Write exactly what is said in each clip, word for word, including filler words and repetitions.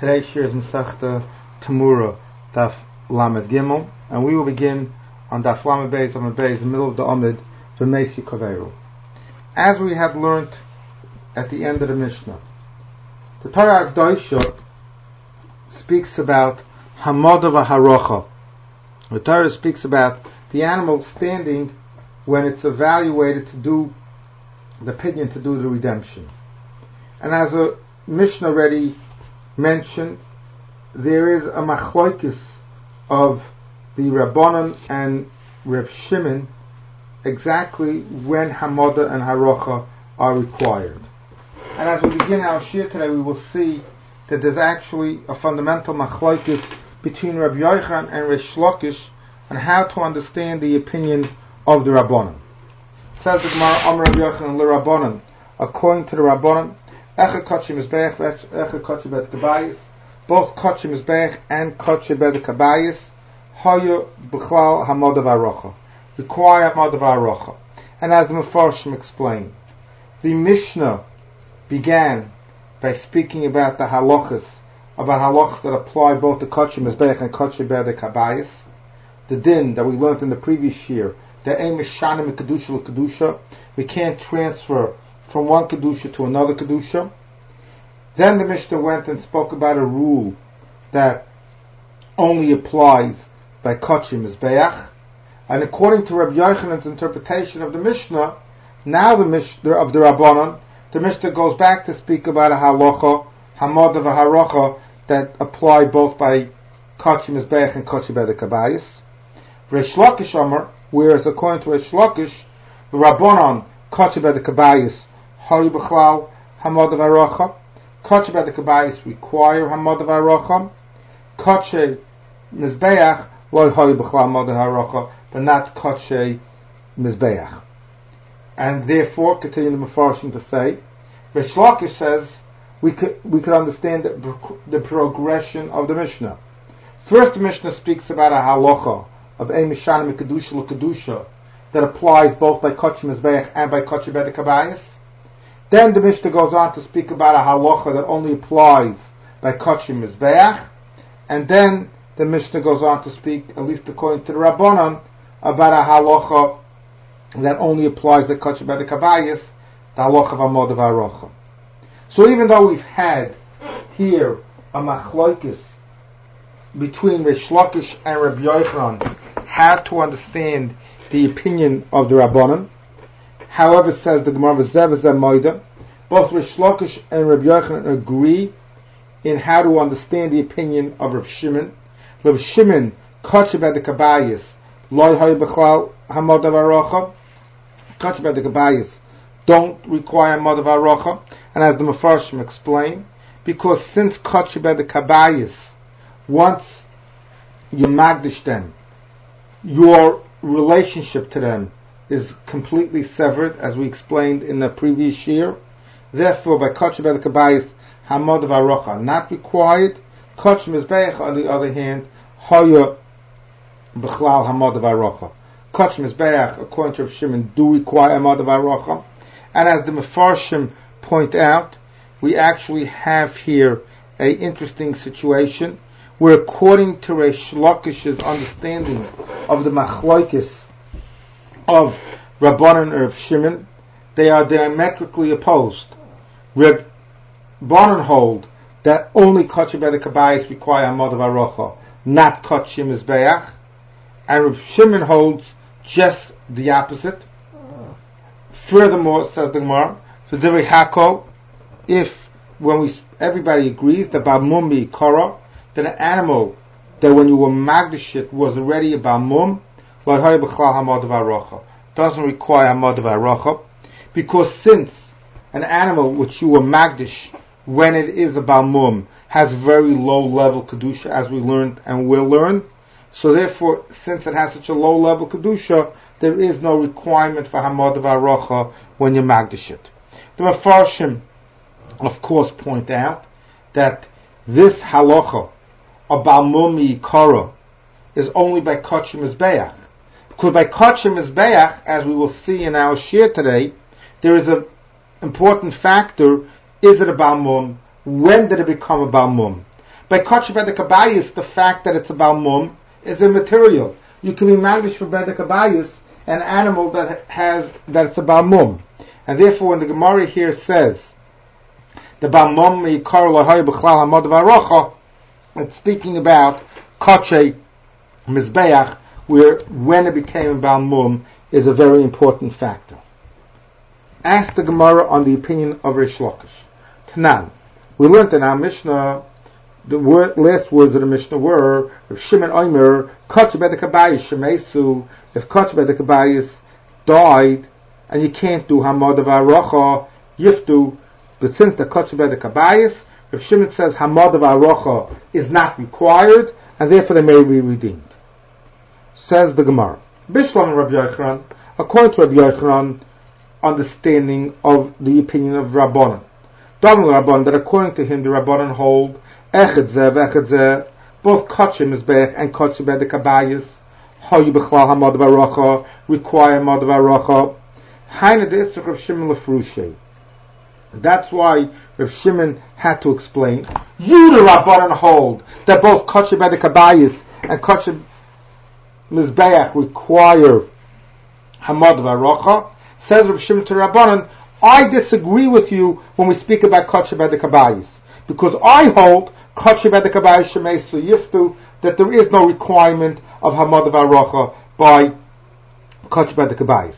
Today's shir is Masechta Tamura Daf Lamed Gimel, and we will begin on Daf Lamed Beis Lamed Beis, the middle of the Amid, V'Meisi Kaveru. As we have learnt at the end of the Mishnah, the Torah Akdosha speaks about Hamada v'Harocha. The Torah speaks about the animal standing when it's evaluated to do the pinion, to do the redemption. And as a Mishnah already mentioned, there is a machloikis of the Rabbanan and Reb Shimon exactly when Hamada and Harocha are required. And as we begin our shir today, we will see that there's actually a fundamental machloikis between Rabbi Yochanan and Reish Lakish on how to understand the opinion of the Rabbanan. Says the Gemara, Amar Rabbi Yochanan l'Rabbanan, according to the Rabbanan, Echa Kotche Mizbeach, Echa Kotche Bet Kabayis, both Kotche Mizbeach and Kotche Bet Kabayis, Hoya B'chlal Hamada v'Harocha, require Hamada v'Harocha. And as the Mefarshim explained, the Mishnah began by speaking about the halachas, about halachas that apply both to Kotche Mizbeach and Kotche Bet Kabayis. The din that we learned in the previous year, the aim is shanim kedusha l'kedusha. We can't transfer from one kedusha to another kedusha. Then the Mishnah went and spoke about a rule that only applies by Kotche Mizbeach. And according to Rabbi Yochanan's interpretation of the Mishnah, now the Mishnah of the Rabbanan, the Mishnah goes back to speak about a halacha, Hamada v'Harocha, that apply both by Kotche Mizbeach and Kotche Bet Kabayis. Reish Lakish Amar, whereas according to Reish Lakish, the Rabbanan Kotche Bet Kabayis Hoy B'chlal Hamada v'Harocha. Kotche Bet Kabayis require Hamada v'Harocha. Kotche Mizbeach Lo Hoy B'chlal Hamada v'Harocha, but not Kotche Mizbeach. And therefore, continue the Mefarshim to say, Reish Lakish says we could we could understand the, the progression of the Mishnah. First, the Mishnah speaks about a halacha of Ein Mishanim Kedusha l'Kedusha that applies both by Kotche Mizbeach and by Kotche Bet Kabayis. Then the Mishnah goes on to speak about a halacha that only applies by Kotche Mizbeach, and then the Mishnah goes on to speak, at least according to the Rabbanan, about a halacha that only applies by Kotche Bet Kabayis, the halacha of Hamada v'Harocha. So even though we've had here a machloikis between Reish Lakish and Rabbi Yochanan how to understand the opinion of the Rabbanan, however, says the Gemara, V'zeh v'zeh moida, both Reish Lakish and Rabbi Yochanan agree in how to understand the opinion of Reb Shimon. Reb Shimon, Kotche Bet Kabayis, Lo Hoy B'chlal Hamada v'Harocha. Kotche Bet Kabayis don't require Hamada v'Harocha, and as the Mefarshim explain, because since Kotche Bet Kabayis, once you magdish them, your relationship to them is completely severed, as we explained in the previous year. Therefore, by Kotche Bet Kabayis, Hamada v'Harocha not required. Kotche Mizbeach, on the other hand, Hoya B'chlal Hamada v'Harocha. Kotche Mizbeach, according to Rav Shimon, do require Hamada v'Harocha. And as the Mefarshim point out, we actually have here a interesting situation where, according to Reish Lakish's understanding of the machloikis of Rabbanan and Reb Shimon, they are diametrically opposed. Reb Banan hold that only Kotche Bet Kabayis require Hamada v'Harocha, not Kotche Mizbeach, and Reb Shimon holds just the opposite. Furthermore, says the Gemara, for Divrei Hakol, if when we everybody agrees that Balmum Mikara, that an animal that when you were magdish it was already a balmum, doesn't require Hamada v'Harocha, because since an animal which you were magdish when it is a balmum has very low level kedusha, as we learned and will learn, so therefore, since it has such a low level kedusha, there is no requirement for Hamada v'Harocha when you magdish it. The Mefarshim, of course, point out that this halacha of balmum mikara is only by Kotche Mizbeach, because by Kotche Mizbeach, as we will see in our shir today, there is an important factor: is it a balmum? When did it become a balmum? By Kotche Bedek Abayis, the fact that it's a Balmum is immaterial. You can be Magdish for Bedek Abayis, an animal that has, that it's a Balmum. And therefore when the Gemara here says, the Balmum Yikar Lahai B'chlal HaMod V'Arocha, it's speaking about Kotche Mizbeach, where when it became a Balmum is a very important factor. Ask the Gemara on the opinion of Reish Lakish. Tanan, we learned in our Mishnah, the word, last words of the Mishnah were, if Shimon Omer, Kotche Bedek Abayis Shemesu, if Kotche Bedek Abayis died, and you can't do Hamad V'Arocha, Yiftu, but since the Kotche Bedek Abayis, if Shimon says Hamad V'Arocha is not required, and therefore they may be redeemed. Says the Gemara, Bishlam and Rabbi Yochanan, according to Rabbi Yochanan, understanding of the opinion of Rabbanan. Dam Rabbanan, that according to him the Rabbanan hold Echad Zeh v'Echad Zeh, both Kotche Mizbeach and Kotche Bedek Abayis, Hayu B'chlal HaMod V'Arocha, require Mod V'Arocha, Haina De'etzach Rav Shimon Lefrushei. That's why Rav Shimon had to explain, you the Rabbanan hold that both Kotche Bedek Abayis and Kotche Mizbeach require Hamad V'Arocha. Says Rav Shimon to Rabbanan, I disagree with you when we speak about Kotche Bedek Abayis, because I hold Kotche Bedek Abayis Shemesu Yiftu, that there is no requirement of Hamad V'Arocha by Kotche Bedek Abayis.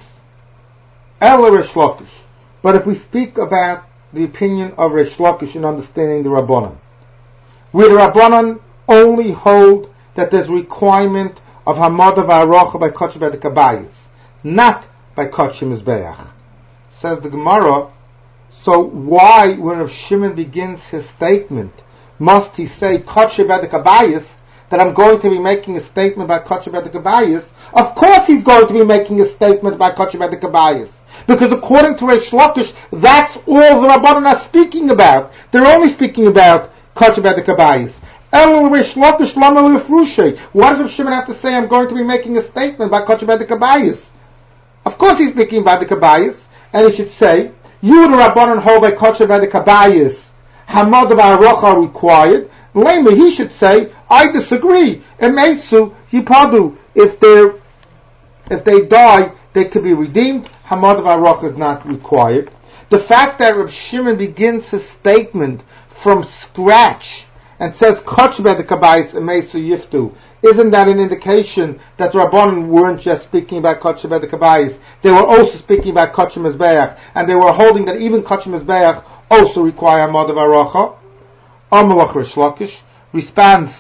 Ela Reish Lakish. But if we speak about the opinion of Reish Lakish in understanding the Rabbanan, where the Rabbanan only hold that there's requirement of Hamad V'Arocha by Kotche Bedek Abayis, not by Kotche Mizbeach. Says the Gemara, so why, when Rav Shimon begins his statement, must he say Kotche Bedek Abayis, that I'm going to be making a statement about Kotche Bedek Abayis? Of course he's going to be making a statement about Kotche Bedek Abayis, because according to Reish Lakish, that's all the Rabbanan are speaking about. They're only speaking about Kotche Bedek Abayis. El Reish Lakish Lama Lefrushei. Why does Rav Shimon have to say I'm going to be making a statement about Kotche Bedek Abayis? Of course he's speaking about the Kabayis, and he should say, you the Rabbanan hold by Kotche Bedek Abayis, Hamad V'Arocha required. Lema, he should say, I disagree. Emesu Yipadu. If they if they die, they could be redeemed. Hamad V'Arocha is not required. The fact that Rav Shimon begins his statement from scratch and says Kotche Bedek Abayis Emesu Yiftu, isn't that an indication that the Rabbanan weren't just speaking about Kotche Bedek Abayis? They were also speaking about Kotche Mizbeach, and they were holding that even Kotche Mizbeach also require Hamad V'Arocha. Amalach Reish Lakish responds,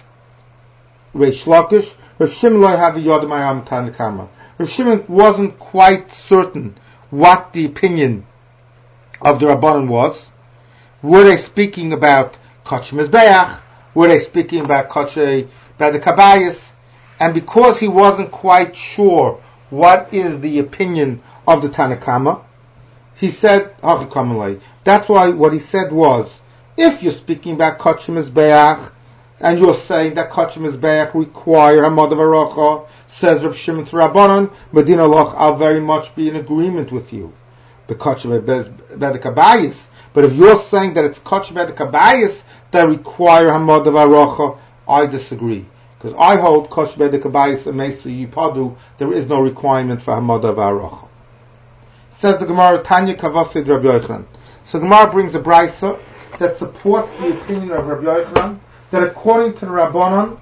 Reish Lakish, Rav Shimon lo have yod mayam Tanakama. Rav Shimon wasn't quite certain what the opinion of the Rabbanan was. Were they speaking about Kotche Mizbeach? Were they speaking about Kotche Bedek Abayis? And because he wasn't quite sure what is the opinion of the Tanakama, he said, that's why what he said was, if you're speaking about Kotche Mizbeach, and you're saying that Kotche Mizbeach require Hamad V'Arocha, says Rav Shimon to Rabbanan, Medina Loch, I'll very much be in agreement with you. But Kotche Bedek Abayis, but if you're saying that it's Kotche Bedek Abayis that require Hamad V'Arocha, I disagree. Because I hold Kotche Bedek Abayis and Mesu Yipadu, there is no requirement for Hamad V'Arocha. Says the Gemara, Tanya Kavasid Rabbi Yochanan. So the Gemara brings a brisa that supports the opinion of Rabbi Yochanan, that according to the Rabbanan,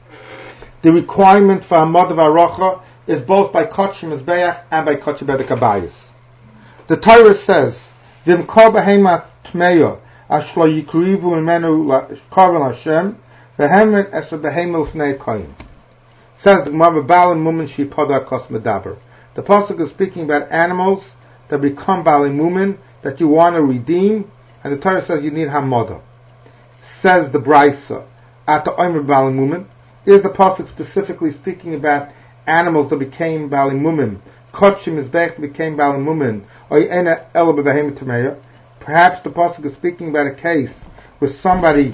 the requirement for Hamad V'Arocha is both by Kotche Mizbeach and by Kotche Bedek Abayis. The Torah says, V'imkor behema tmeya, ashlo yikrivu imenu korban Hashem, v'hemen eser behema l'fnei koyin. Says the Gemara, Ba'al and Mumin she'pada kos medaber. The pasuk is speaking about animals that become Ba'al and Mumin, that you want to redeem, and the Torah says you need Hamada. Says the Brisa, at the Omer Ba'al and Mumin, is the pasuk specifically speaking about animals that became Ba'al and Mumin? Kotche Mizbeach became Ba'al and Mumin, or Yena Ela B'Behema Tameya. Perhaps the pasuk is speaking about a case where somebody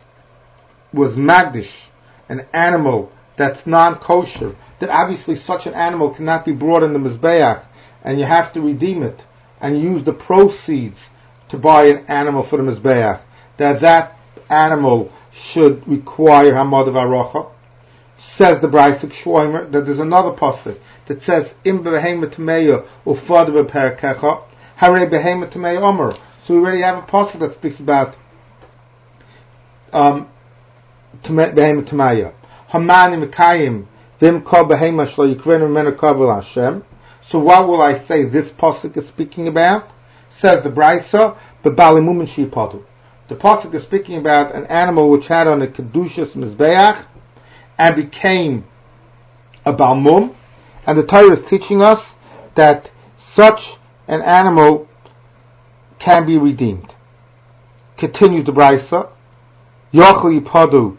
was magdish, an animal that's non-kosher, that obviously such an animal cannot be brought in the Mizbeach, and you have to redeem it, and use the proceeds to buy an animal for the Mizbeach, that that animal should require Hamad of Arocha. Says the Brayso Shloimer that there's another pasuk that says Im behemoth tameya ufad beperkecha hare behemoth tameya omer. So we already have a pasuk that speaks about um behemoth tameya. Hamani mekayim vim kol behemoth shlo yikvenu menu kabel Hashem. So what will I say this pasuk is speaking about? Says the Brayso bebalimum shipatu. The pasuk is speaking about an animal which had on a kedushas mizbeach and became a balmum, and the Torah is teaching us that such an animal can be redeemed. Continues the Brayso, Yochel yipadu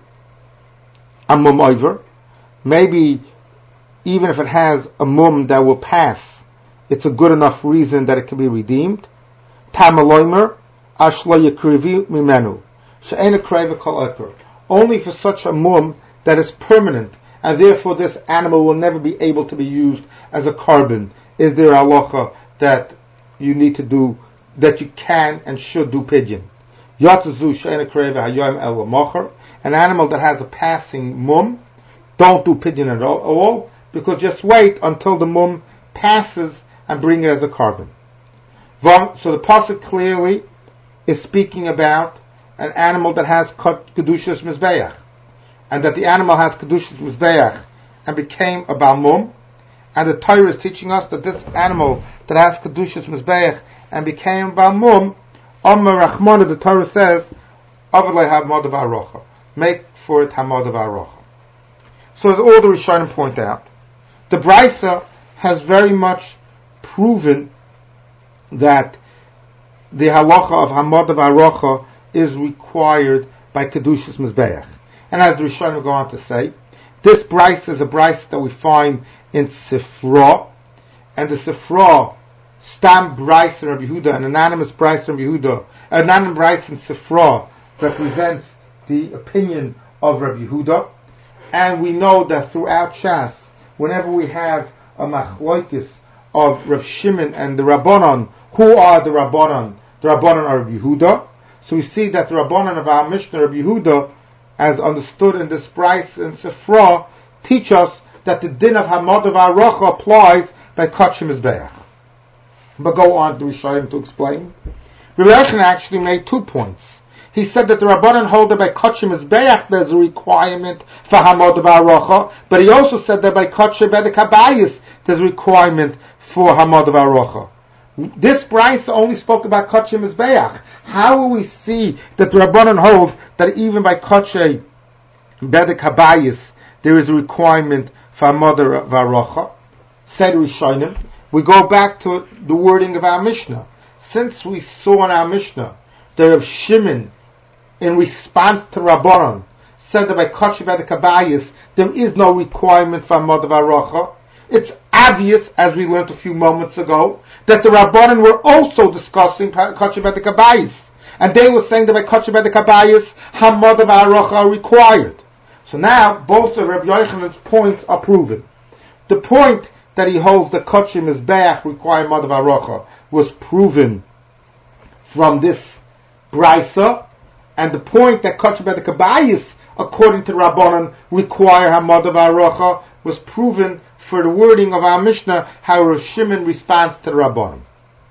amum over. Maybe even if it has a mum that will pass, it's a good enough reason that it can be redeemed. Tamaloimer ashla yakrivi mimenu she'ena kreva kol ekor. Only for such a mum that is permanent, and therefore this animal will never be able to be used as a carbon. Is there a halacha that you need to do, that you can and should do pigeon? Yatazu she'ena kreva hayoim el mocher. An animal that has a passing mum, don't do pigeon at all, because just wait until the mum passes and bring it as a carbon. So the pasuk clearly is speaking about an animal that has kedushas mizbeach, and that the animal has kedushas mizbeach and became a balmum, and the Torah is teaching us that this animal that has kedushas mizbeach and became a balmum, Amar Rachmana, the Torah says, Avadlei hamad of arocha, make for it hamad of arocha. So as all the Rishonim point out, the Brayso has very much proven that the halacha of hamad of arocha is required by kedushas mizbeach. And as the Rishonim go on to say, this Brayso is a Brayso that we find in Sifra, and the Sifra, Stam Brayso Rabbi Yehuda, an anonymous Brayso Rabbi Yehuda, an anonymous Brayso in Sifra represents the opinion of Rabbi Yehuda, and we know that throughout Shas, whenever we have a machloikis of Rav Shimon and the Rabbanon, who are the Rabbanon? The Rabbanon are Rabbi Yehuda. So we see that the Rabbanon of our Mishnah, Rabbi Yehuda, as understood in this Brayso and Sifra, teach us that the din of Hamad of Arocha applies by Kachim Mizbeach. But go on to Rishonim to explain. Rabbi Yochanan actually made two points. He said that the Rabbanan hold that by Kachim Mizbeach there's a requirement for Hamad of Arocha, but he also said that by Kachim Bedek Habayis there's a requirement for Hamad of Arocha. This Brayso only spoke about Kachim Mizbeach. How will we see that the Rabbanan hold that even by Kachim Bedek Habayis there is a requirement for Hamad of Arocha? Said Rishonim, we go back to the wording of our Mishnah. Since we saw in our Mishnah that Rav Shimon, in response to Rabbanon, said that by Kachim Bedek Habayis there is no requirement for Hamad of Arocha, it's obvious, as we learned a few moments ago, that the Rabbanan were also discussing Kachim Bedek Habayis, and they were saying that by Kachim Bedek Habayis Hamad of Arocha are required. So now both of Rabbi Yochanan's points are proven. The point that he holds that Kachim Mizbeach require Hamad of Arocha was proven from this Brayso, and the point that Kachim Bedek Habayis, according to Rabbanan, require Hamad of Arocha was proven for the wording of our Mishnah, how Rav Shimon responds to the Rabbanan.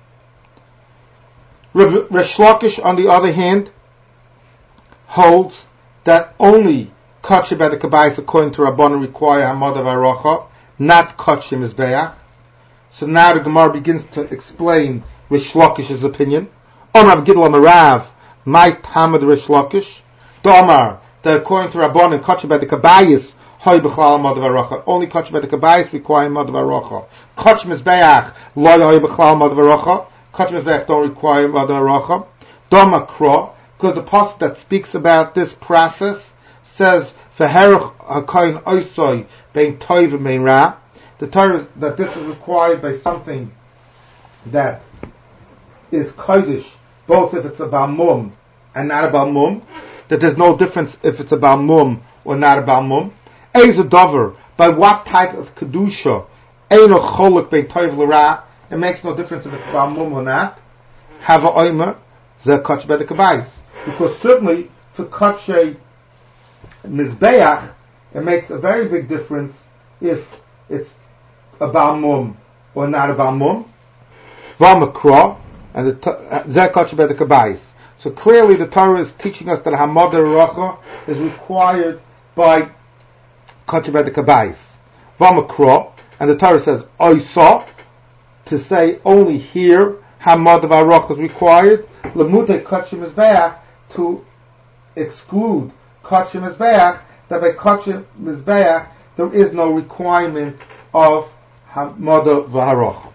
Resh Lakish, on the other hand, holds that only Kachim Bedek Habayis, according to Rabbanan, require Hamad of Arocha, not Kachim Mizbeach. So now the Gemara begins to explain Resh Lakish's opinion. Omar Gidl Amarav, my Tamad Resh Lakish, Domar, that according to Rabbanan, Kachim Bedek Habayis, Hoy B'chlal Hamad of Arocha, only Kachim Bedek Habayis require Hamad of Arocha. Kachim Mizbeach, Loy Hoy B'chlal Hamad of Arocha, Kachim Mizbeach don't require Hamad of Arocha. Doma Kro, because the pasuk that speaks about this process says, V'herach HaKoyin Oisoi Bein Toiv Bein Ra. The Torah is that this is required by something that is Kodesh, both if it's a Balmum and not a Balmum, that there's no difference if it's a Balmum or not a Balmum. Eiz a Dover, by what type of Kedusha, Eino Cholok Bein Toiv L'Ra, it makes no difference if it's Balmum or not. Have a Oimer, Ze Kach Bedek Habayis. Because certainly for Kach Mizbeach, it makes a very big difference if it's a Baal Mum or not a Baal Mum. V'amakra, and the Zeh Kotche B'Dei Kabayis. So clearly the Torah is teaching us that Hamad Racha is required by Kotche B'Dei Kabayis. V'amakra, and the Torah says Oisa, to say only here Hamad Racha is required. Lemute Kotche Mizbeach, to exclude Kotche Mizbeach, that by Kotche Mizbeach there is no requirement of Hamad V'Haracha.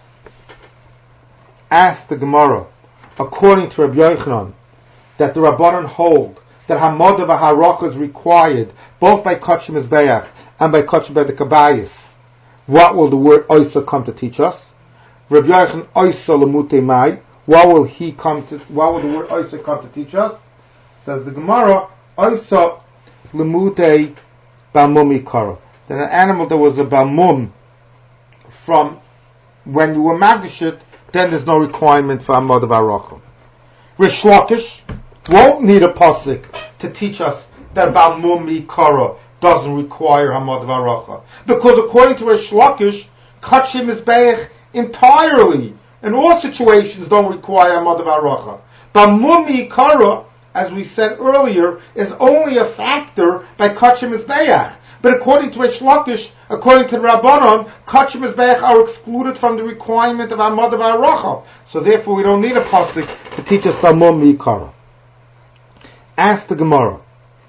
Ask the Gemara, according to Rabbi Yochanan, that the Rabbanan hold that Hamad V'Haracha is required both by Kotche Mizbeach and by Kotche B'Dei Kabayis. What will the word Oisa come to teach us? Rabbi Yochanan Oisa Lemute Mai. What will he come to? What will the word Oisa come to teach us? Says the Gemara, Oisa Lemute Bamum Ikara. That an animal that was a Bamum from when you were Magdashit, then there's no requirement for Hamad V'Haracha. Rish Lakish won't need a pasuk to teach us that Bamum Ikara doesn't require Hamad V'Haracha, because according to Rish Lakish, Kotche Mizbeach entirely in all situations don't require Hamad V'Haracha. Bamum Ikara, as we said earlier, is only a factor by Kotche Mizbeach. But according to Rish Lakish, according to the Rabbanon, Kotche Mizbeach are excluded from the requirement of Hamad V'Haracha. So therefore we don't need a pasuk to teach us Bamum Ikara. Ask the Gemara,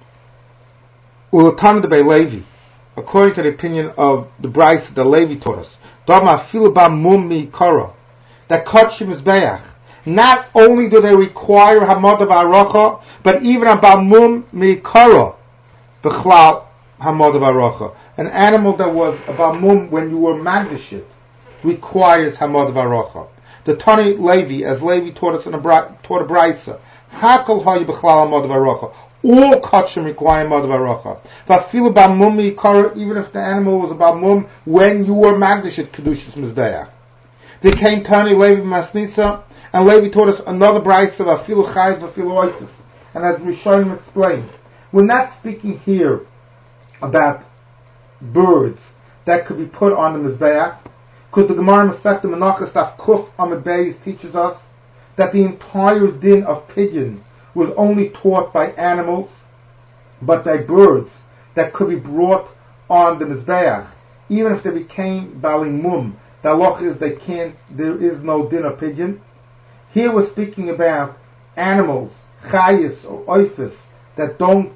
Ulatan de Levi, according to the opinion of the Bryce that Levi taught us, Dama Filu Bamum Ikara, that Kotche Mizbeach, not only do they require Hamad V'Haracha, but even a Bamum Ikara, B'chlal Hamad V'Haracha. An animal that was a Bamum when you were Magdashit requires Hamad V'Haracha. The Tani Levi, as Levi taught us in a taught a Brisa, Hakol Hayu B'chlal Hamad V'Haracha. All Kotchim require Hamad V'Haracha. V'afilu Bamum Ikara, even if the animal was a Bamum when you were Magdashit Kedushas Mizbeach. They came Tani Levi Masnisa, and Levi taught us another Brisa of Afilu Chayiv Afilu Oifis. And as Rishonim explained, we're not speaking here about birds that could be put on the Mizbeach, because the Gemara Masechta Menachos Daf Kuf Amud Beis teaches us that the entire din of pidyon was only taught by animals, but by birds that could be brought on the Mizbeach, even if they became Bali Mum. The halacha is they can't, there is no din of pidyon. Here we're speaking about animals, chayis or oifis, that don't,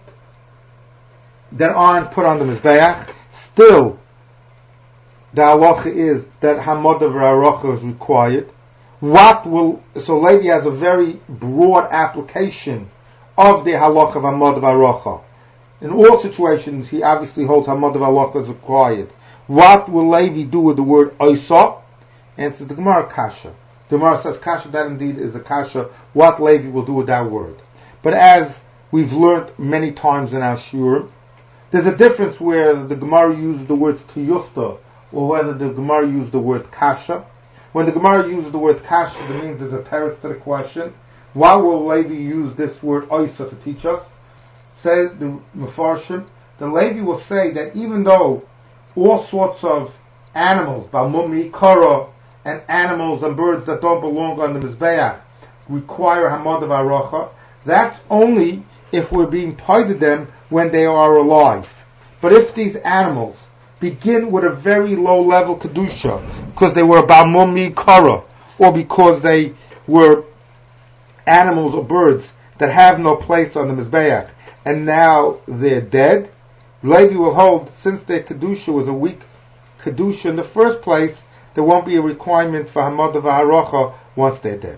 that aren't put on the Mizbeach. Still, the halacha is that Hamad V'Haracha is required. What will, so Levi has a very broad application of the halacha of Hamad V'Haracha. In all situations, he obviously holds Hamad V'Haracha is required. What will Levi do with the word Oisa? Answers the Gemara Kasha. The Gemara says Kasha, that indeed is a Kasha. What Levi will do with that word? But as we've learned many times in our Shur, there's a difference where the Gemara uses the words Tiyufta or whether the Gemara uses the word Kasha. When the Gemara uses the word Kasha, that means there's a teretz to the question. Why will Levi use this word Oisa to teach us? Says the Mefarshim, the Levi will say that even though all sorts of animals, Bamum Ikara, and animals and birds that don't belong on the Mizbeach require Hamad V'Haracha, that's only if we're being paid to them when they are alive. But if these animals begin with a very low level Kedusha, because they were Bamum Ikara, or because they were animals or birds that have no place on the Mizbeach, and now they're dead, Levi will hold, since their Kedusha was a weak Kedusha in the first place, there won't be a requirement for Hamad V'Haracha once they're dead.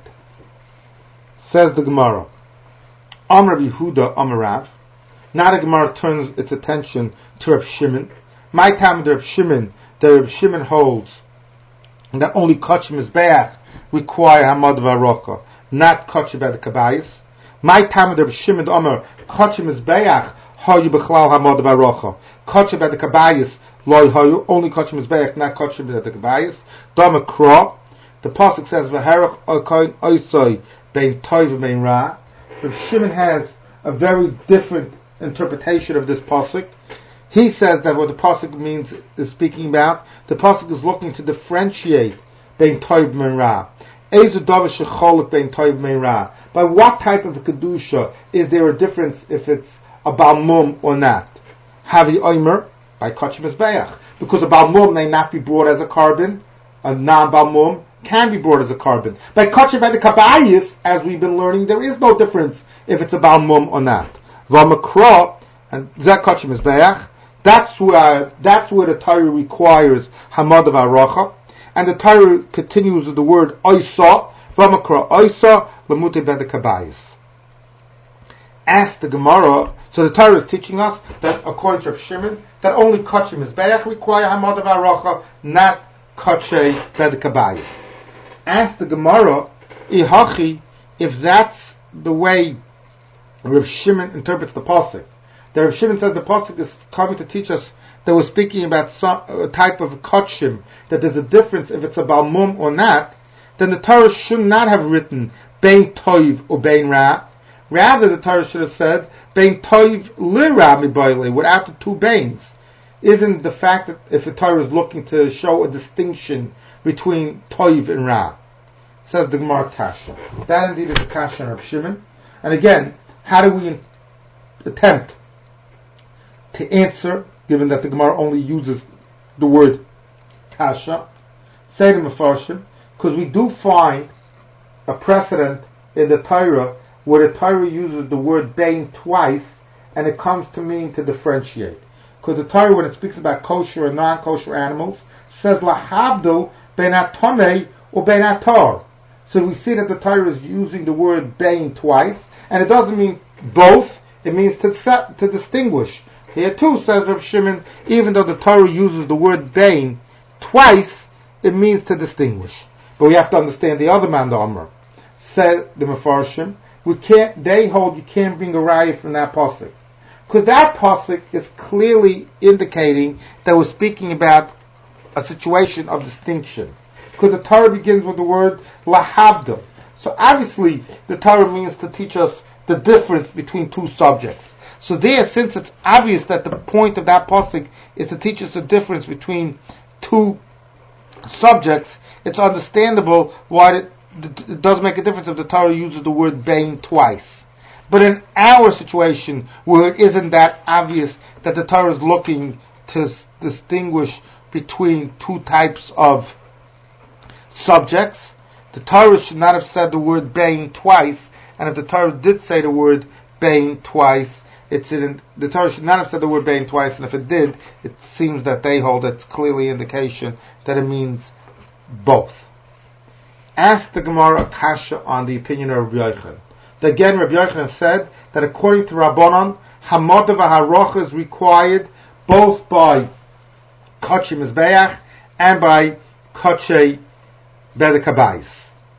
Says the Gemara, Amar Yehuda Amar Rav. Now the Gemara turns its attention to Reb Shimon. My time of Reb Shimon, the Reb Shimon holds that only Kotche Mizbeach require Hamad V'Haracha, not Kotche B'Dei Kabayis. My time of Reb Shimon Amar Kotche Mizbeach Hayu B'chlal Hamad V'Haracha, Kotche B'Dei Kabayis Loi Hayu, only Kotche Mizbeach, not Kotche B'Dei Kabayis. Dama Kra, the pasuk says V'herach Okoin Oisoi Bein Toiv Bein Ra. Reb Shimon has a very different interpretation of this pasuk. He says that what the pasuk means is speaking about, the pasuk is looking to differentiate bein toiv men ra. Ezu davar shecholek bein toiv men ra. By what type of kedusha is there a difference if it's a Baal Mum or not? Havi oimer by kach mizbeach, because a Baal Mum may not be brought as a carbon, a non-Baal Mum can be brought as a carbon. By kach by the kabayis, as we've been learning, there is no difference if it's a Baal Mum or not. V'makra and zeh kach mizbeach. That's where that's where the Torah requires hamad of aracha, and the Torah continues with the word oisa, v'makra oisa l'mutei b'de kabayis. Ask the Gemara. So the Torah is teaching us that according to Rav Shimon, that only kachim mizbeach require hamad of aracha, not kachay b'de kabayis. Ask the Gemara, ihachi, if that's the way Rav Shimon interprets the pasuk. The Rav Shimon says the pasuk is coming to teach us that we're speaking about some a type of kachim, that there's a difference if it's a Baal Mum or not. Then the Torah should not have written bein toiv or bein ra. Rather, the Torah should have said bein toiv li ra mibayle, without the two bains. Isn't the fact that if the Torah is looking to show a distinction between toiv and ra? Says the Gemara kasha. That indeed is a kasha in Rav Shimon. And again, how do we attempt to answer, given that the Gemara only uses the word kasha? Say the Mefarshim, because we do find a precedent in the Torah where the Torah uses the word bein twice, and it comes to mean to differentiate. Because the Torah, when it speaks about kosher and non-kosher animals, says lahavdu bein atomei or bein atar. So we see that the Torah is using the word bein twice, and it doesn't mean both, it means to set, to distinguish. Here too, says Rav Shimon, even though the Torah uses the word bein twice, it means to distinguish. But we have to understand the other man, the Amr. Said the Mefarshim, we can't, they hold you can't bring a raya from that pasuk. Because that pasuk is clearly indicating that we're speaking about a situation of distinction. Because the Torah begins with the word lahavda. So obviously the Torah means to teach us the difference between two subjects. So there, since it's obvious that the point of that pasuk is to teach us the difference between two subjects, it's understandable why it, it does make a difference if the Torah uses the word bein twice. But in our situation, where it isn't that obvious that the Torah is looking to s- distinguish between two types of subjects, the Torah should not have said the word bein twice, and if the Torah did say the word bein twice, it's in, the Torah should not have said the word bein twice, and if it did, it seems that they hold it's clearly indication that it means both. Ask the Gemara a kasha on the opinion of Rabbi Yochanan. Again, Rabbi Yochanan said that according to Rabbanon, hamad v'harocha is required both by kachim mizbeach and by kachay b'de kabayis.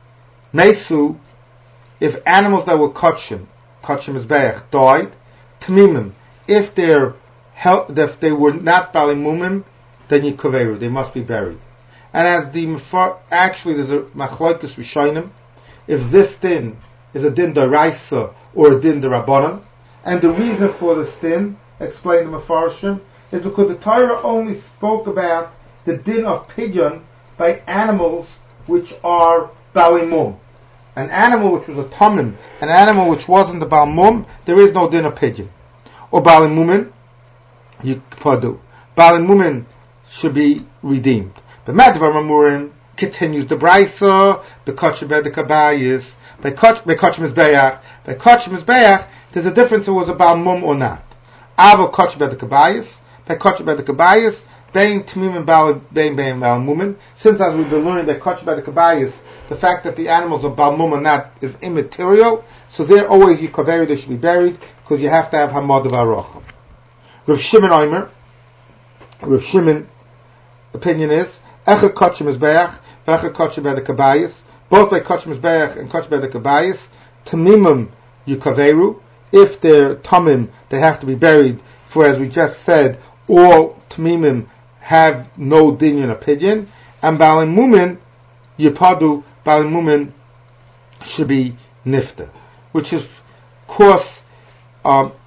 Mesu, if animals that were kachim, kachim mizbeach, died, Tmimim, if they're if they were not Bali Mumim, then Yikaveru, they must be buried. And as the actually there's a Machlokes Rishonim, if this din is a din d'oraisa or a din d'Rabbanan, and the reason for this din, explained the Mefarshim, is because the Torah only spoke about the din of pidyon by animals which are Bali Mum. An animal which was a tamim, an animal which wasn't a Baal Mum, there is no din of pidyon. Or Baal Mumin, you padu. Baal Mumin should be redeemed. But Madvar Mamurim continues the Braisa, the Kachim B'de Kabayis, by Kachim Mizbeach. By Kachim Mizbeach, there's a difference if it was a Baal Mum or not. Avo Kachim B'de Kabayis, by Kachim B'de Kabayis, Bein Tmim and Baal Bein Bein Baal Mumin. Since as we've been learning by Kachim B'de Kabayis, the fact that the animals are Baal Mum or not is immaterial, so they're always Yikaveru, they should be buried, because you have to have Hamad of Arocha. Rav Shimon Omer, Rav Shimon opinion is, Echa Kachim Mizbeach, Vecha Kachim B'de Kabayis, both by Kachim Mizbeach and Kachim B'de Kabayis, Tamimim Yikaveru, if they're Tamim, they have to be buried, for as we just said, all Tamimim have no dinyan opinion, and Baal Mumin, Yipadu, Baal Mumin should be Nifta, which is, of course, um,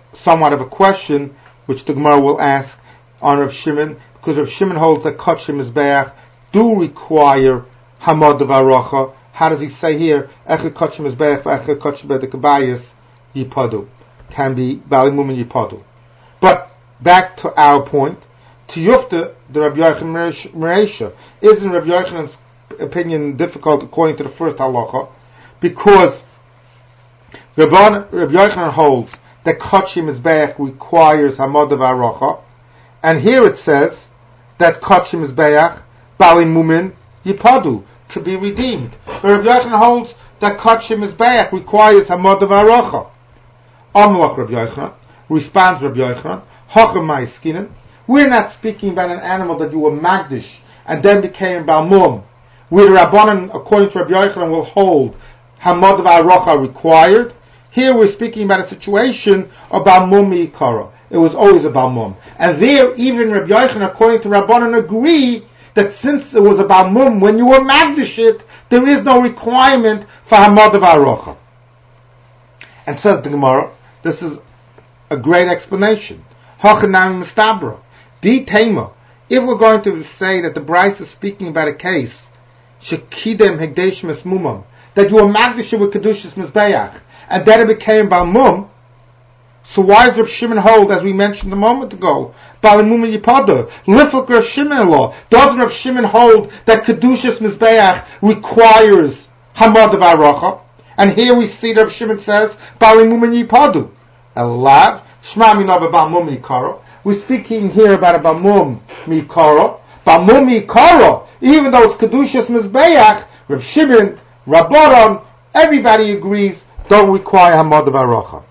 somewhat of a question, which the Gemara will ask on Rav Shimon, because Rav Shimon holds that Kachim Mizbeach do require Hamad V'Arocha. How does he say here, Echad Kachim Mizbeach v'Echad Kachim B'Dekabayis Yipadu? Can be Bali Mumin Yipadu. But, back to our point, to Yufta, the Rabbi Yochanan Meresha, isn't Rabbi Yochanan's opinion difficult according to the first halacha? Because Rabbi Yochanan holds that Kachim Mizbeach requires Hamad V'Arocha, and here it says that Kachim Mizbeach Bali Mumin Yipadu could be redeemed. But Rabbi Yochanan holds that Kachim Mizbeach requires Hamad V'Arocha. Amalach Rabbi Yochanan responds Rabbi Yochanan, Hachem Ma'askinen. We're not speaking about an animal that you were magdish and then became balmum, where the Rabbanan, according to Rabbi Yochanan, will hold Hamad V'Arocha required. Here we're speaking about a situation of balmum mi'ikara. It was always a balmum. And there, even Rabbi Yochanan, according to Rabbanan, agree that since it was a balmum, when you were magdish it, there is no requirement for Hamad V'Arocha. And says the Gemara, this is a great explanation. Hachanam Mistabra. Di Tema. If we're going to say that the Bryce is speaking about a case, Shekidem Hegdesh Mumam, that you were magdish with Kedushas Mizbeach, and then it became Balmum, so why does Rav Shimon hold, as we mentioned a moment ago, Balmum Yipada? Lifuk Rav Shimon law. Does Rav Shimon hold that Kedushas Mizbeach requires Hamad V'Arocha? And here we see that Rav Shimon says, Balmum Yipadu. Elav, Shma Minava Balmum Yikara. We're speaking here about a Balmum Mikara. Balmum Mikara, even though it's Kedushas Mizbeach, Rav Shimon, Rabbanan, everybody agrees, don't require Hamad V'Arocha.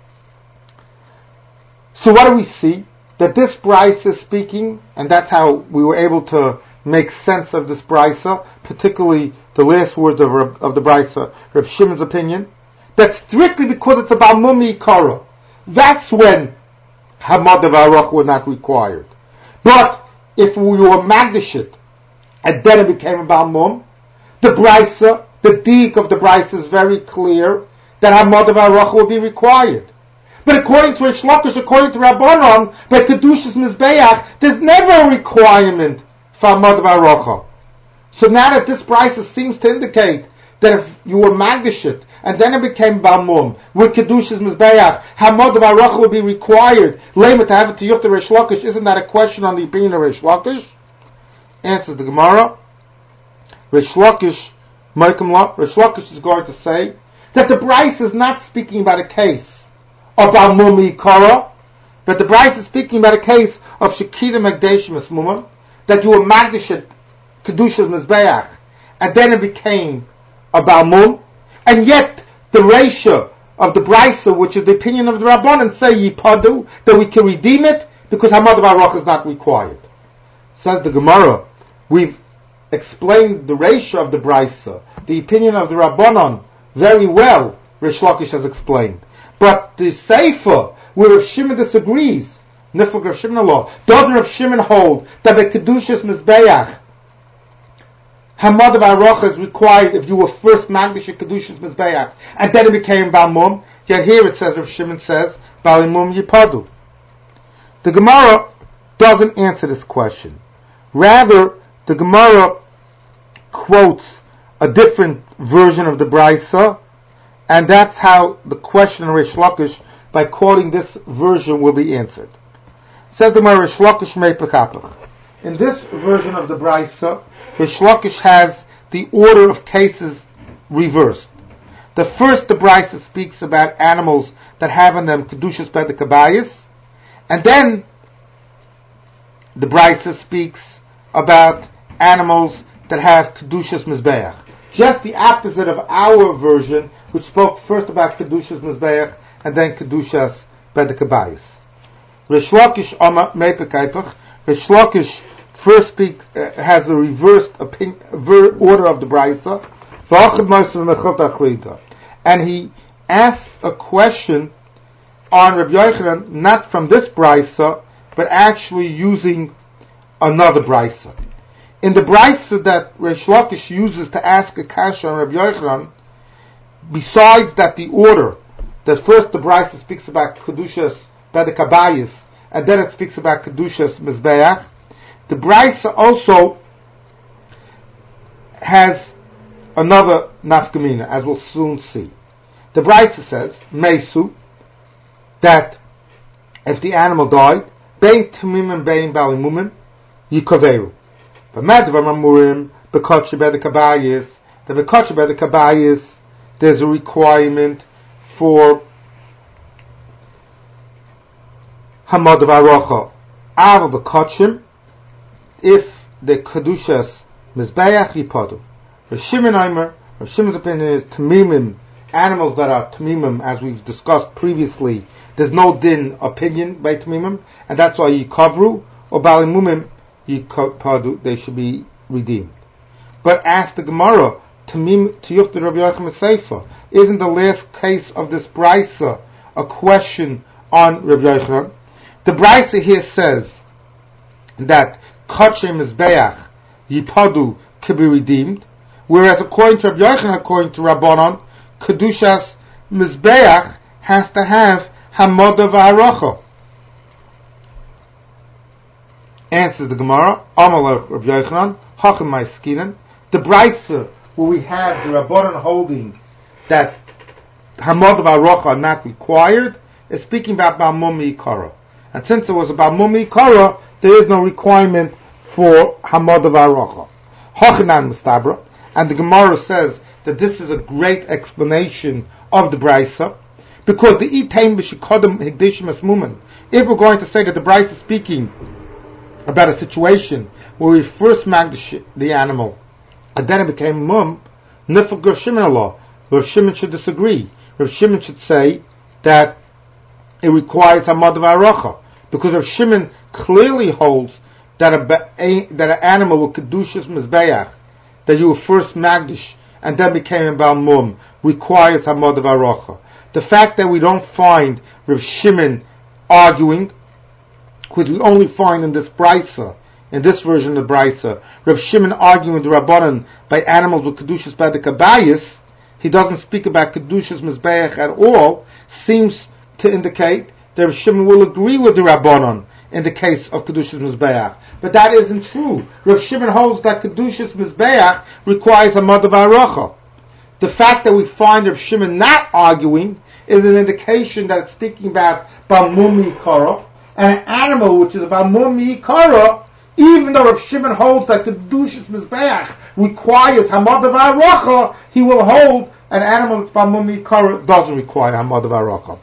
So what do we see? That this Bryce is speaking, and that's how we were able to make sense of this Bryce, particularly the last words of, of the Bryce, Rav Shimon's opinion, that strictly because it's about Mumi Kara, that's when Hamad V'Arocha were not required. But if we were magdishit, and then it became about Mum, the Bryce, the deek of the Bryce is very clear that Hamad V'Arocha will be required. But according to Rish Lakish, according to Rabbanon, by Kedushas Mizbeach, there's never a requirement for Hamad V'Arocha. So now that this Bryce seems to indicate that if you were magdishit, and then it became Balmum, with Kedushas Mizbeach, Hamad V'Arocha will be required. Lema to have it to Yufta Rish Lakish, isn't that a question on the opinion of Rish Lakish? Answers the Gemara. Rish Lakish, Rish Lakish is going to say that the Bryce is not speaking about a case about Mumi Kara, but the Bryce is speaking about a case of Shekida Magdesh Mumam, that you were Magdishet Kedushas Mizbeach, and then it became a Balmum, and yet the ratio of the Bryce, which is the opinion of the Rabbanan, say Yipadu, that we can redeem it, because Hamad V'Arocha is not required. Says the Gemara, we've explained the ratio of the Bryce, the opinion of the Rabbanan, very well, Rish Lakish has explained. But the Sefer, where Rav Shimon disagrees, Nifluk Rav Shimon law, doesn't Rav Shimon hold that the Kedushas Mizbeach, Hamad V'Arocha is required if you were first Magdish at Kedushas Mizbeach, and then it became Balmum, yet here it says, Rav Shimon says, Balimum Yipadu. The Gemara doesn't answer this question. Rather, the Gemara quotes a different version of the Brisa, and that's how the question of Rish Lakish, by quoting this version, will be answered. Says the Gemara, Rish Lakish mei pekapach. In this version of the Brisa, Rish Lakish has the order of cases reversed. The first, the Brisa speaks about animals that have in them Kedushas Bedekabayis, and then the Brisa speaks about animals that have Kedushas Mizbeach. Just the opposite of our version, which spoke first about Kedushas Mizbeach and then Kedushas Bedekabayis. Rish Lakish Oma Mepekaipach. Rish Lakish first speak uh, has a reversed opinion, ver, order of the Brisa, and he asks a question on Rabbi Yochanan, not from this Brisa, but actually using another Brisa. In the Brisa that Rish Lakish uses to ask a kasha on Rabbi Yochanan, besides that the order, that first the Brisa speaks about Kedushas Bedek Habayis, and then it speaks about Kedushas Mizbeach. The Brisa also has another nafkamina, as we'll soon see. The Brisa says, Mesu, that if the animal died, Bein Tamimim Bein Balimumim, Yikaveru. But Madvar Mamurim, Bekotche Bedek Habayis, the Bekotche Bedek Habayis, there's a requirement for Hamad Varocha. Ava Bekotchim, if the Kedushas Mizbeach Yipadu. For Shimon Eimer, for Shimon's opinion is Tamimim, animals that are Tamimim, as we've discussed previously, there's no din opinion by Tamimim, and that's why Yikavru, or Balimumim Yipadu, they should be redeemed. But ask the Gemara, Tamim Tiyuf the Rabbi Yochanan Seifa, isn't the last case of this Brisa a question on Rabbi Yochanan? The Brisa here says that Kotche Mizbeach Yipadu could be redeemed, whereas according to Rabbi Yochanan, according to Rabbanon, Kedushas Mizbeach has to have Hamada V'Harocha. Answers the Gemara, Amalek Rabbi Yochanan, Hachem Maiskinan. The Brisa, where we have the Rabbanon holding that Hamada V'Harocha are not required, is speaking about Balmum Yikara. And since it was about Mum Yikara, there is no requirement for Hamada V'Harocha. Hachanan Mustabra, and the Gemara says that this is a great explanation of the Brisa, because the Itaim B'Shikodim Higdishim Esmumen, if we're going to say that the Brisa is speaking about a situation where we first magnified the animal, and then it became Mum, Nifuk Rav Shimon Allah, Rav Shimon should disagree. Rav Shimon should say that it requires Hamad V'Harocha, because Rav Shimon clearly holds that a, a that an animal with Kedushas Mizbeach, that you were first Magdish and then became a Balmum, requires Hamad V'Harocha. The fact that we don't find Rav Shimon arguing, which we only find in this Brisa, in this version of the Brisa, Rav Shimon arguing with the Rabbanan by animals with Kedushas Bedek Habayis, he doesn't speak about Kedushas Mizbeach at all, seems to indicate that Rav Shimon will agree with the Rabbanon in the case of Kedushas Mizbeach. But that isn't true. Rav Shimon holds that Kedushas Mizbeach requires Hamad V'Harocha. The fact that we find Rav Shimon not arguing is an indication that it's speaking about Balmum Yikara, and an animal which is about Balmum Yikara, even though Rav Shimon holds that Kedushas Mizbeach requires Hamad V'Harocha, he will hold an animal that's Balmum Yikara doesn't require Hamad V'Harocha.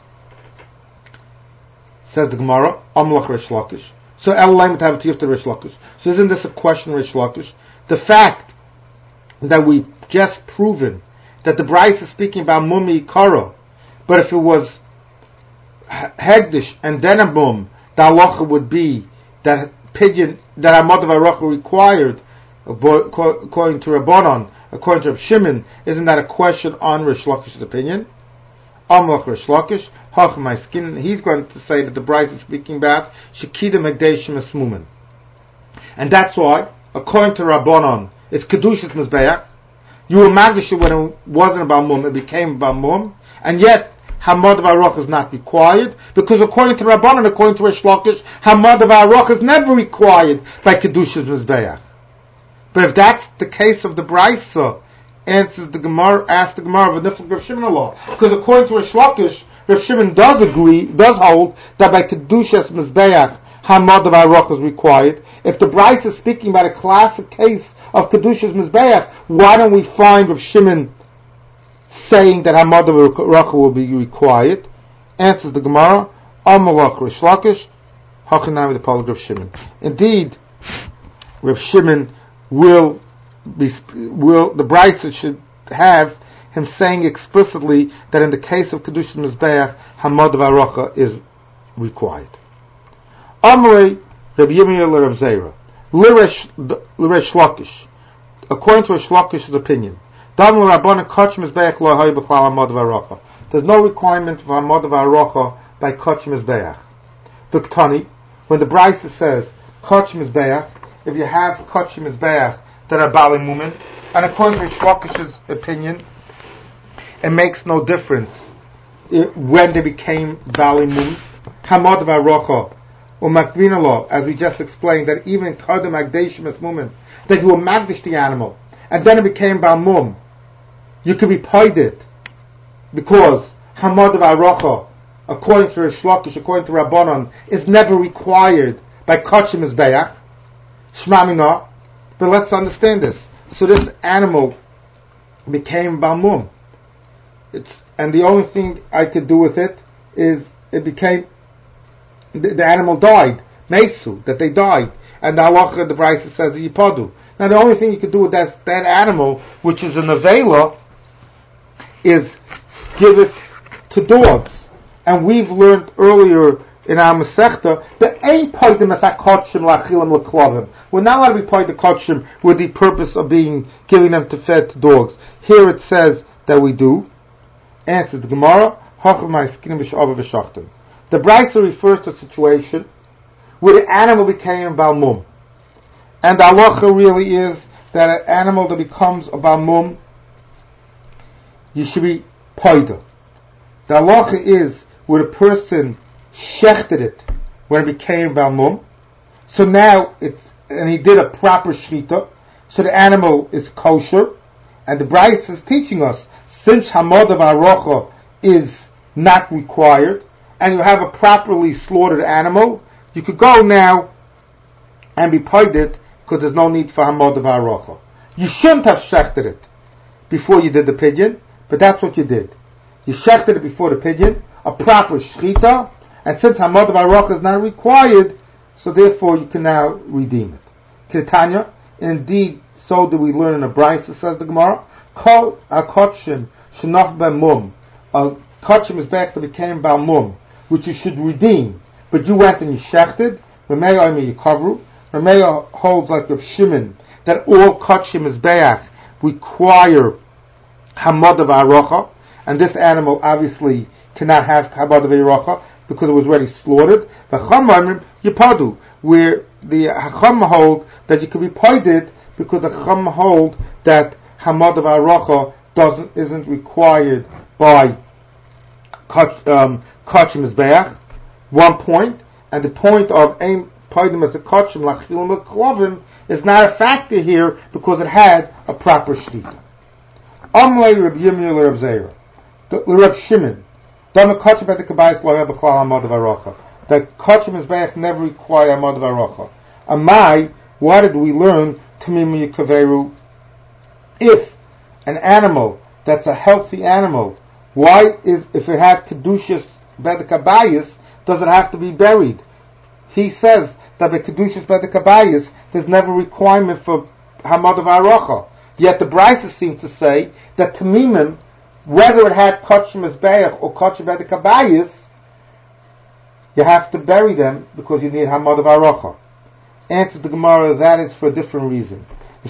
Says the Gemara, Amlach Rish Lakish. So Elayim to have a Tiyuf to Rish Lakish. So isn't this a question, Rish Lakish? The fact that we've just proven that the Brisa is speaking about Mum Yikara, but if it was Hegdish and then a Mum, the halacha would be that pigeon, that Hamad V'Harocha required, according to Rabbanon, according to Rav Shimon, isn't that a question on Rish Lakish's opinion? Amlach Rish Lakish, Hach my skin, he's going to say that the Brisa is speaking about Shekida Megdeshim Esmumen. And that's why, according to Rabbanon, it's Kedushas Mizbeach. You were Magdish when it wasn't about Mum, it became about Mum, and yet Hamad V'Harocha is not required, because according to Rabbanon, according to Rish Lakish, Hamad V'Harocha is never required by Kedushas Mizbeach. But if that's the case of the Brisa, answers the Gemara, asks the Gemara of a Nifl Rav Shimon Allah, because according to Rish Lakish, Rav Shimon does agree, does hold that by Kedushas Mizbeach Hamad V'Harocha is required. If the Brisa is speaking about a classic case of Kedushas Mizbeach, why don't we find Rav Shimon saying that Hamad V'Harocha will be required? Answers the Gemara, Amalach Rish Lakish, Hachanami the Paul of Rav Shimon. Indeed, Rav Shimon will be, will, the Brisa should have him saying explicitly that in the case of Kedushas Mizbeach, Hamad V'Harocha is required. Amrei Rabbi Yirmiyah Rav Zera, L'Resh Lakish, according to Rish Lakish's opinion, there's no requirement for Hamad V'Harocha by Kotch Mizbeach. B'Ktani, when the Brisa says Kotch Mizbeach, if you have Kotch Mizbeach that are Bali Mumin, and according to Rish Lakish's opinion, it makes no difference it, when they became Bali Mumin. hamad v'arocha u'makvina lo, as we just explained, that even in kadam agdeshim moment, that you will magdish the animal, and then it became balmum, you could be paid it, because hamad v'arocha, according to Rish Lakish, according to Rabbanon, is never required by kachim mizbeach, shmamina. But let's understand this. So this animal became balmum. It's, and the only thing I could do with it is it became, the, the animal died, mesu, that they died, and the halacha, the Brisa says yipadu. Now the only thing you could do with that, that animal, which is a nevela, is give it to dogs. And we've learned earlier in our Masechta that ain't poidim as hakotshim lachilim leklavim. We're not allowed to be poid the kotshim with the purpose of being giving them to fed to dogs. Here it says that we do. Answers the Gemara. The Brisa refers to a situation where the animal became a balmum, and the halacha really is that an animal that becomes a balmum, you should be poida. The halacha is where the person shechted it when it became balmum, so now it's, and he did a proper shchita, so the animal is kosher, and the Brisa is teaching us, since hamad v'arocha is not required, and you have a properly slaughtered animal, you could go now and be paid it, because there's no need for hamad v'arocha. You shouldn't have shechted it before you did the pidyon, but that's what you did. You shechted it before the pidyon, a proper shchita, and since hamad v'arocha is not required, so therefore you can now redeem it. Ketanya, indeed, so do we learn in a Brisa, says the Gemara, kol hakotshim shenaf b'mum, a kotshim is back that became balmum, which you should redeem, but you went and you shechted, Rameya imi yikavru. Rameya holds like Rav Shimon that all kotshim is back require hamad v'arocha, and this animal obviously cannot have hamad v'arocha because it was already slaughtered. V'chama yipadu, where the Chacham hold that you could be paided because the Chacham hold that hamad v'arocha doesn't isn't required by um, kachim mizbeach. One point, and the point of aim paidim as a kachim lachilim leklavim is not a factor here because it had a proper shlita. Amlei Reb Yirmiyah Reb Zera, Reb Shimon, dama kachim at the kabayis lo yabachal hamad v'arocha. That kachim mizbeach never require hamad v'arocha. Amai, why did we learn tamim yikaveru? If an animal that's a healthy animal, why is, if it had kedushas bedekabayis, does it have to be buried? He says that by kedushas bedekabayis, there's never requirement for hamad v'arocha. Yet the Brisa seems to say that tamimim, whether it had kachim mizbeach or kachim bedekabayis, you have to bury them because you need hamad v'arocha. Answers the Gemara, that is for a different reason.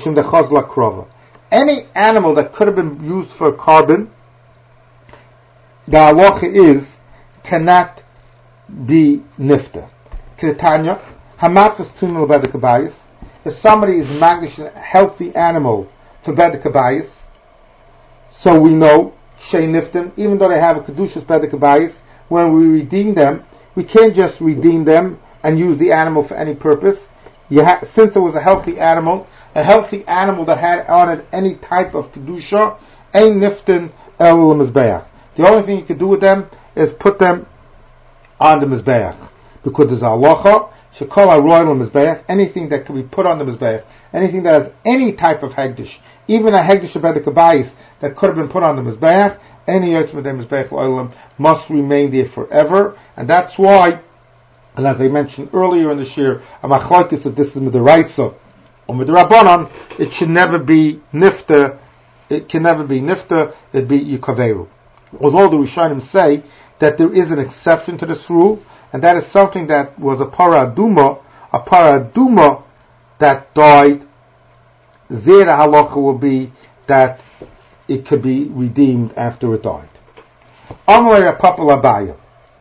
Any animal that could have been used for carbon, the halacha is, cannot be nifta. Ketanya, hamatas tunul bedekabayis. If somebody is magnish a healthy animal for bedekabayis, so we know, shei niftim, even though they have a kedushas bedekabayis, when we redeem them, we can't just redeem them and use the animal for any purpose. You ha- since it was a healthy animal, a healthy animal that had on it any type of kedusha, ein niftin el mizbeach. The only thing you can do with them is put them on the mizbeach, because there's a halacha shekol haroyel mizbeach. Anything that can be put on the mizbeach, anything that has any type of hegdish, even a hegdish of bedekabayis that could have been put on the mizbeach, any yotzim mizbeach oilam must remain there forever, and that's why. And as I mentioned earlier in the shir, a machlokes if this is midaraisa or midarabanan, it should never be nifta. It can never be nifta. It'd be yikaveru. Although the Rishonim say that there is an exception to this rule, and that is something that was a paraduma, a paraduma that died. There the halacha will be that it could be redeemed after it died. Amalei Papa Labaya.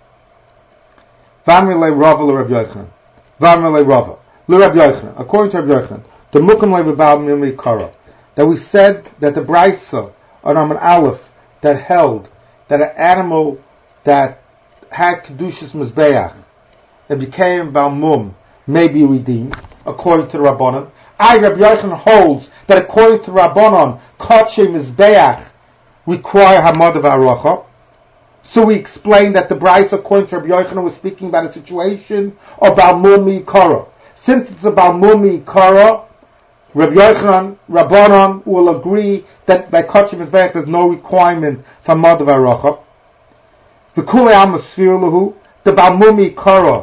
Vamrele Rava le Rabbi Yochanan. Vamrele Rava le Rabbi Yochanan. According to Rabbi Yochanan, the Mukam le B'Bal Mimri Kara, that we said that the Brisa on Amman Aleph that held that an animal that had kedushas mizbeach that became Balmum may be redeemed, according to the Rabbanon. I, Rabbi Yochanan, holds that according to Rabbanon, Kodshe Mizbeach require Hamad of Arocha. So we explained that the Bryce, according to Rabbi Yochanan, was speaking about a situation of Balmum Mikara. Since it's a Balmum Mikara, Rabbi Yochanan, Rabbanon will agree that by Kodshe Mizbeach there's no requirement for Hamad of Arocha. The Kulei Amasir Lahu, the Balmum Mikara,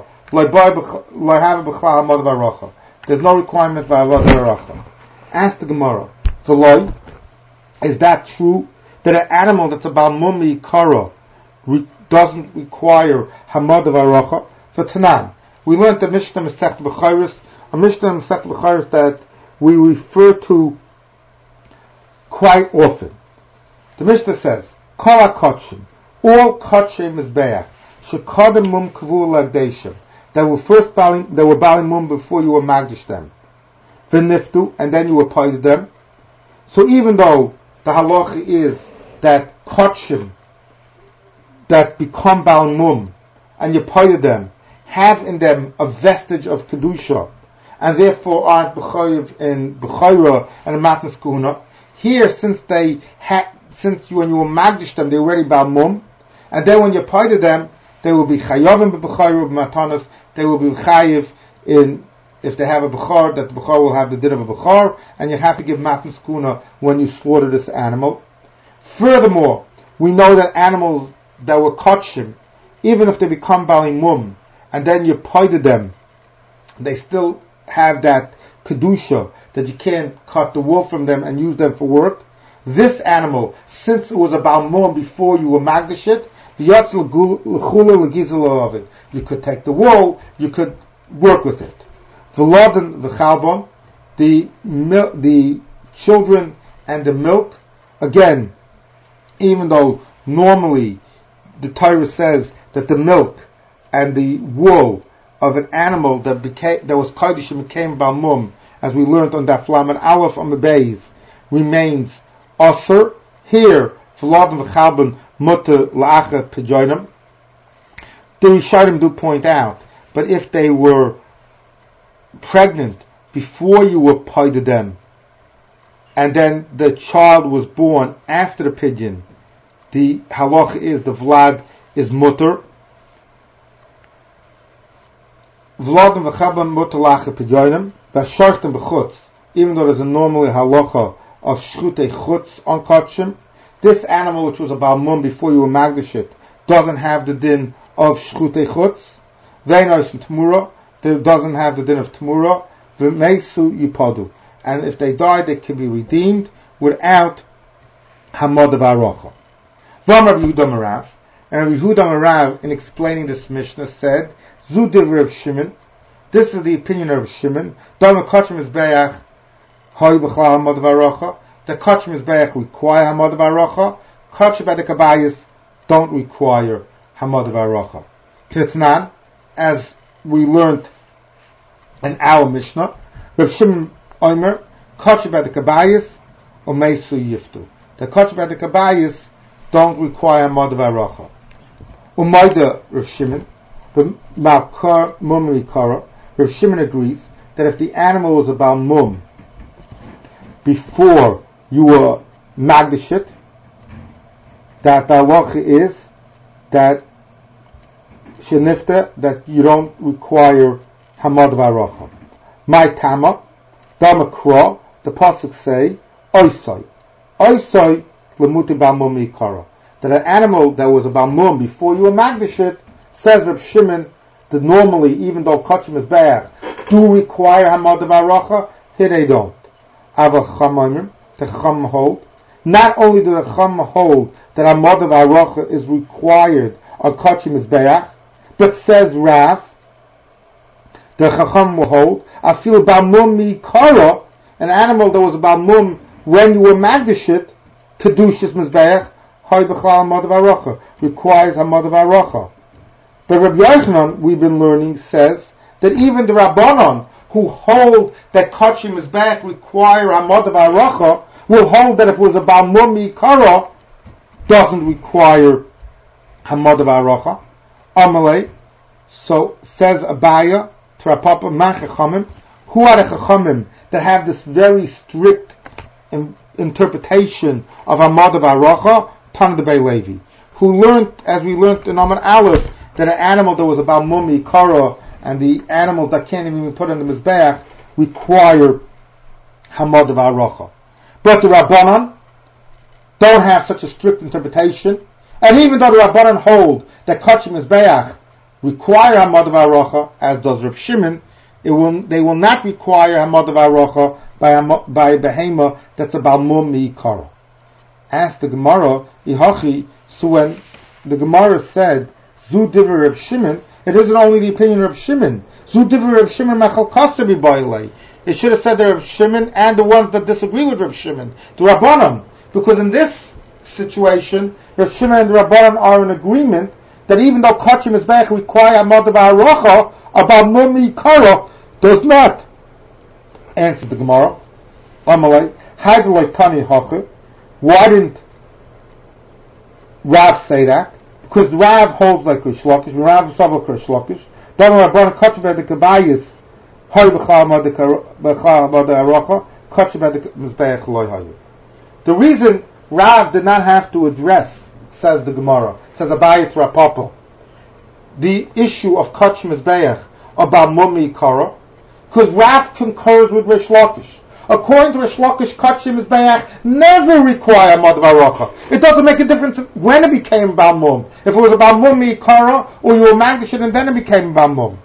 there's no requirement for Avodah Aracha. Ask the Gemara, V'loi, is that true that an animal that's a Balmum Mikara re- doesn't require Hamad Aracha? For Tanan, we learned the Mishnah Masechet Bechayros, a Mishnah Masechet Bechayros that we refer to quite often. The Mishnah says, Kol HaKotshim, all Kotshei Mizbeach, Shekadem Mum Kavul Lagdeshem, that were first baling, they were baling mum before you were magdish them. V'niftu, and then you appointed them. So even though the halacha is that kotshim that become baling mum and you appointed them have in them a vestige of kedusha and therefore aren't b'chayiv in b'chayra and a matnas kuhuna. Here, since they had, since you, when you were magdish them, they were already baling mum, and then when you appointed them, they will be chayavim b'chayra b'matanas. They will be chayiv in, if they have a bechar, that the bechar will have the din of a bechar, and you have to give matnas kuna when you slaughter this animal. Furthermore, we know that animals that were kotshim, even if they become bali mum, and then you poided them, they still have that kedusha, that you can't cut the wool from them and use them for work. This animal, since it was a bal mum before you were magdish it, you could take the wool, you could work with it. V'lodan v'chalbon, the mil- the children and the milk, again, even though normally the Torah says that the milk and the wool of an animal that became that was kodesh and became balmum, as we learned on that flam and aleph on the bays, remains osir. Here, v'lodan v'chalbon mutter la'acha pejonim. The Rishonim do point out, but if they were pregnant before you were poided them, and then the child was born after the pigeon, the halacha is the vlad is mutter. Vladim v'chabam mutter la'acha pejonim v'shartem b'chutz. Even though there's a normally halacha of shchutei chutz on kotshim, this animal, which was a balmum before you were magdashit, doesn't have the din of shchutei chutz. Veinos and tamura, it doesn't have the din of tamura. V'meisu yipadu, and if they die, they can be redeemed without hamad of arocha. Vam Rabbi Yehuda Marav, and Rabbi Yehuda Marav, in explaining this Mishnah, said, Zu divrei of Shimon. This is the opinion of Shimon. Dama kachim is be'ach hoy b'chlal hamad of arocha. The kachim is be'ach require hamad of arocha. Kachim by the kabayis don't require hamad of arocha. K'nitnan, as we learned in our Mishnah, Rav Shimon Omer, kachim by the kabayis or meisu yiftu. The kachim by the kabayis don't require hamad of arocha. Umayda Rav Shimon, the malkar mum mikara. Rav Shimon agrees that if the animal was a balmum before you were magdashit, that the halacha is that shenifta, that you don't require hamad v'aracha. My tama, damakra, the pasuk say, oisai, oisai lemuti balmum mikara. That an animal that was a balmum before you were magdashit, says Reb Shimon, that normally, even though kachim is bad, do require hamad v'aracha, here they don't. Ava chamamim, the chacham hold. Not only do the chacham hold that hamad v'aracha is required on kachim is bad, but says Rav, the chacham will hold, I feel balmum mikara, an animal that was a balmum when you were magdashit, kedushas mizbeach, hay b'chlal hamad v'aracha, requires hamad v'aracha. But Rabbi Yochanan, we've been learning, says that even the Rabbanon who hold that kachim mizbeach require hamad v'aracha will hold that if it was a balmum mikara, doesn't require hamad v'aracha. Amalei, So says Abaya to Rav Papa, Man Chachamim, who are the Chachamim that have this very strict in, interpretation of Hamad of Aracha? Tana Debei Levi, who learned, as we learned in Amar Aleph, that an animal that was about mumi kara and the animals that can't even be put on the mizbeach require Hamad of Aracha. But the Rabbanan don't have such a strict interpretation, and even though the Rabbanan hold that Kachim Mizbeach require Hamad of Aracha, as does Reb Shimon, it will, they will not require Hamad of Aracha by, by a behema that's about mumi kara. Asked the Gemara, Ihachi, so when the Gemara said, Zu Divrei Reb Shimon, it isn't only the opinion of Reb Shimon. Zu Divrei Reb Shimon Mechal Kaser B'Bailei. It should have said that Reb Shimon and the ones that disagree with Reb Shimon, the Rabbanim, because in this situation, Reb Shimon and the Rabbanim are in agreement that even though Kachim Mizbeach require Hamad of Aracha, about Mumi Kara does not. Answered the Gemara, Amalei, Haidolei Tani Hachi. Why didn't Rav say that? Because Rav holds like Rish Lakish, Rav is like Rish Lakish. Don't know Rabbanan Kachim by the Kabayis. The reason Rav did not have to address, says the Gemara, says Abayit Rapapa, the issue of Kachim Mizbeach about Mumi Kara, because Rav concurs with Rish Lakish. According to Rish Lakish, Kachim Mizbeach never require Hamad of Aracha. It doesn't make a difference when it became about Mum. If it was about Mumi Kara, or you were Magdashin and then it became about Mum.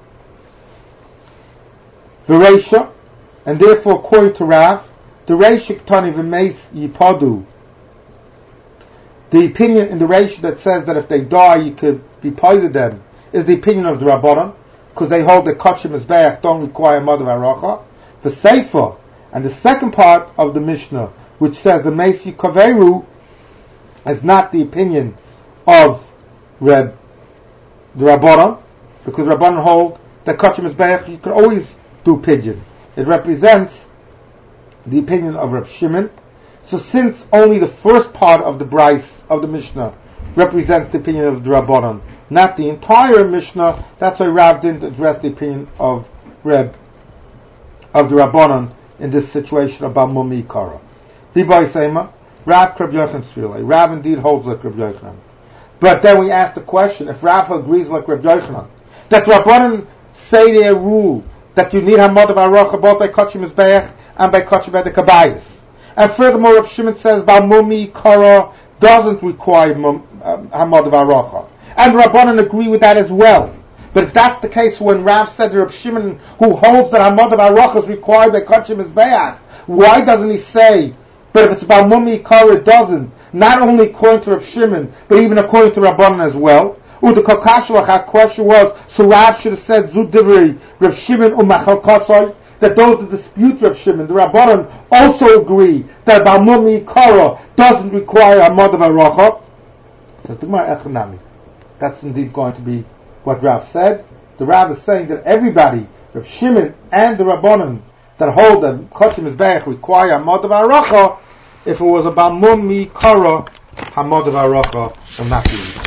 The Reisha, and therefore according to Rav, the Reisha Ktani V'meis Yipadu, the opinion in the Reisha that says that if they die you could be paid to them, is the opinion of the Rabbanan, because they hold that Kachim Mizbeach don't require Hamad of Aracha. The Sefer, and the second part of the Mishnah, which says the Meisi Kaveru, is not the opinion of Reb, the Rabbanan, because Rabbanan hold that Kachim Mizbeach you can always do pigeon. It represents the opinion of Reb Shimon. So since only the first part of the Bryce of the Mishnah represents the opinion of the Rabbanan, not the entire Mishnah, that's why Rav didn't address the opinion of Reb, of the Rabbanan in this situation about Mumi Kara. Bibai Seima, Rav Reb Yochanan Sfirlei. Rav indeed holds like Reb Yochanan. But then we ask the question, if Rav agrees like Reb Yochanan, that the Rabbanan say their rule that you need Hamad of Aracha both by Kachim Mizbeach and by Kachim by the Kabayis. And furthermore, Reb Shimon says about Mumi Kara doesn't require mum, um, Hamad of Aracha. And Rabbanan agree with that as well. But if that's the case, when Rav said to Reb Shimon, who holds that Hamad of Aracha is required by Kachim Mizbeach, why doesn't he say, but if it's about Mumi Kara it doesn't? Not only according to Reb Shimon, but even according to Rabbanan as well. The question was, so Rav should have said, Zu Divrei Reb Shimon u'machal kasai, that those that dispute Reb Shimon, the Rabbanan, also agree that about Mumi Kara doesn't require Hamad of Aracha. Says the Gemara Echanami. That's indeed going to be what Rav said. The Rav is saying that everybody, Reb Shimon and the Rabbanan, that hold that Kachim Mizbeach require Hamad of Aracha, if it was about Mumi Kara, Hamad of Aracha will not be required.